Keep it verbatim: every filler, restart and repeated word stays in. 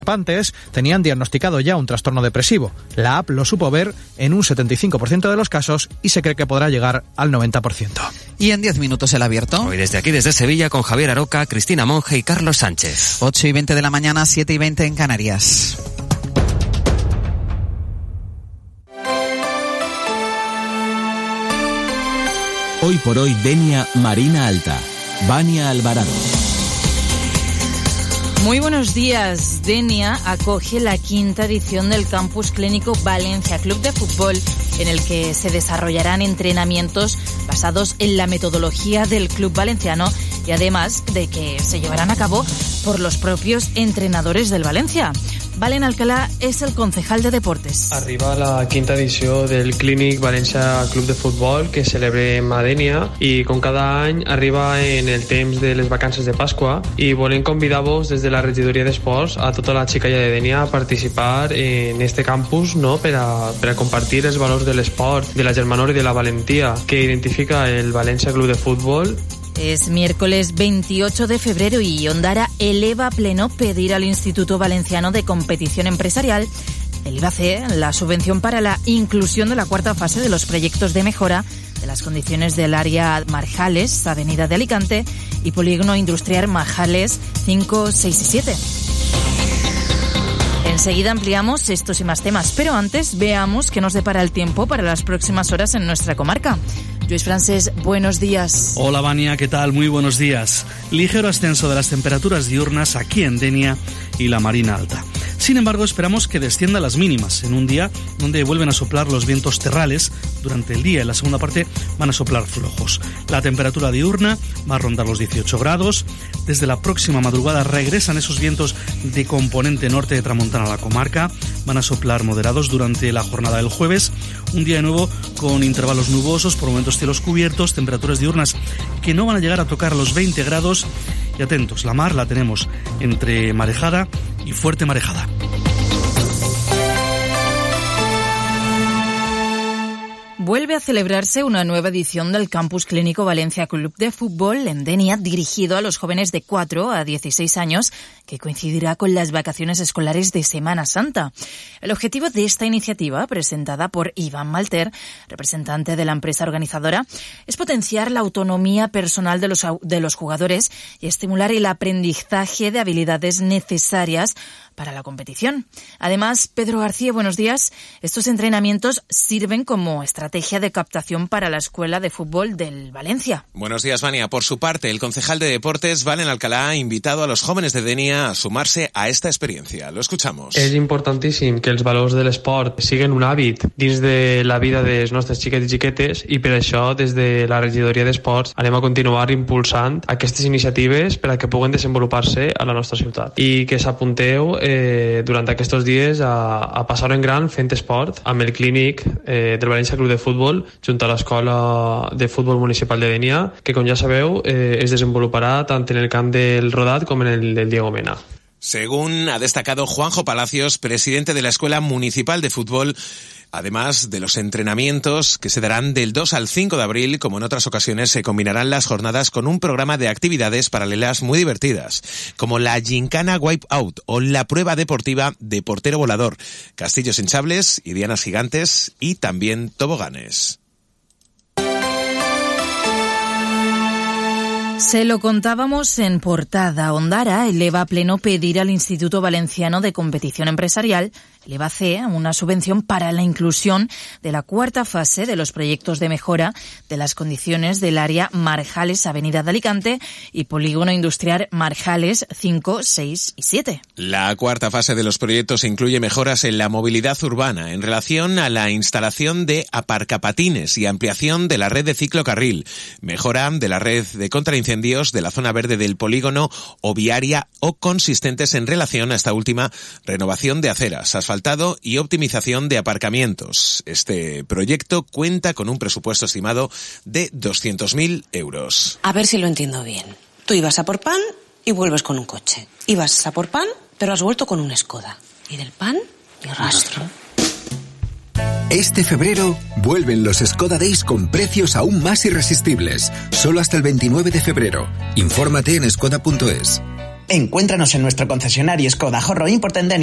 participantes tenían diagnosticado ya un trastorno depresivo. La app lo supo ver en un setenta y cinco por ciento de los casos y se cree que podrá llegar al noventa por ciento. Y en diez minutos el abierto. Hoy desde aquí, desde Sevilla, con Javier Aroca, Cristina Monge y Carlos Sánchez. ocho y veinte de la mañana, siete y veinte en Canarias. Hoy por hoy, Denia, Marina Alta. Vania Alvarado. Muy buenos días. Denia acoge la quinta edición del Campus Clínico Valencia Club de Fútbol, en el que se desarrollarán entrenamientos basados en la metodología del club valenciano y además de que se llevarán a cabo por los propios entrenadores del Valencia. Valen Alcalá és el concejal de Deportes. Arriba la quinta edició del Clínic València Club de Futbol que celebrem a Dénia i com cada any arriba en el temps de les vacances de Pasqua i volem convidar-vos des de la regidoria d'Esports a tota la xicalla de Dénia a participar en este campus, no? per, a, per a compartir els valors de l'esport, de la germanor i de la valentia que identifica el València Club de Futbol. Es miércoles veintiocho de febrero y Ondara eleva a pleno pedir al Instituto Valenciano de Competición Empresarial, el I V A C, la subvención para la inclusión de la cuarta fase de los proyectos de mejora de las condiciones del área Marjales, Avenida de Alicante y Polígono Industrial Marjales cinco, seis y siete. Enseguida ampliamos estos y más temas, pero antes veamos qué nos depara el tiempo para las próximas horas en nuestra comarca. Luis Francés, buenos días. Hola Vania, ¿qué tal? Muy buenos días. Ligero ascenso de las temperaturas diurnas aquí en Denia y la Marina Alta. Sin embargo, esperamos que desciendan las mínimas en un día donde vuelven a soplar los vientos terrales. Durante el día, en la segunda parte, van a soplar flojos. La temperatura diurna va a rondar los dieciocho grados. Desde la próxima madrugada regresan esos vientos de componente norte de Tramontana a la comarca. Van a soplar moderados durante la jornada del jueves. Un día de nuevo con intervalos nubosos, por momentos cielos cubiertos, temperaturas diurnas que no van a llegar a tocar los veinte grados. Y atentos, la mar la tenemos entre marejada y fuerte marejada. Vuelve a celebrarse una nueva edición del Campus Clínico Valencia Club de Fútbol en Denia, dirigido a los jóvenes de cuatro a dieciséis años, que coincidirá con las vacaciones escolares de Semana Santa. El objetivo de esta iniciativa, presentada por Iván Malter, representante de la empresa organizadora, es potenciar la autonomía personal de los, de los jugadores y estimular el aprendizaje de habilidades necesarias para la competición. Además, Pedro García, buenos días. Estos entrenamientos sirven como estrategia de captación para la Escuela de Fútbol del Valencia. Buenos días, Vania. Por su parte, el concejal de Deportes, Valen Alcalá, ha invitado a los jóvenes de Denia a sumarse a esta experiencia. Lo escuchamos. És importantíssim que els valors de l'esport siguin un hàbit dins de la vida dels nostres xiquets i xiquetes i per això, des de la regidoria d'Esports, anem a continuar impulsant aquestes iniciatives per a que puguen desenvolupar-se a la nostra ciutat. I que s'apunteu Eh, durant aquests dies a, a passar en gran fent esport amb el clínic eh, del València Club de Futbol junt a l'Escola de Futbol Municipal de Denia, que com ja sabeu eh, es desenvoluparà tant en el camp del Rodat com en el del Diego Mena. Según ha destacado Juanjo Palacios, presidente de la Escuela Municipal de Fútbol, además de los entrenamientos que se darán del dos al cinco de abril, como en otras ocasiones, se combinarán las jornadas con un programa de actividades paralelas muy divertidas, como la Gincana Wipeout o la prueba deportiva de portero volador, castillos hinchables y dianas gigantes y también toboganes. Se lo contábamos en portada. Ondara eleva a pleno pedir al Instituto Valenciano de Competición Empresarial, el I V A C, una subvención para la inclusión de la cuarta fase de los proyectos de mejora de las condiciones del área Marjales, Avenida de Alicante y Polígono Industrial Marjales cinco, seis y siete. La cuarta fase de los proyectos incluye mejoras en la movilidad urbana en relación a la instalación de aparcapatines y ampliación de la red de ciclocarril, mejora de la red de contraincendios de la zona verde del polígono o viaria o consistentes en relación a esta última renovación de aceras, asfaltado y optimización de aparcamientos. Este proyecto cuenta con un presupuesto estimado de doscientos mil euros. A ver si lo entiendo bien. Tú ibas a por pan y vuelves con un coche. Ibas a por pan, pero has vuelto con un Skoda. Y del pan, ni rastro. Este febrero vuelven los Skoda Days con precios aún más irresistibles. Solo hasta el veintinueve de febrero. Infórmate en skoda punto es. Encuéntranos en nuestro concesionario Skoda Horro Import en Denia.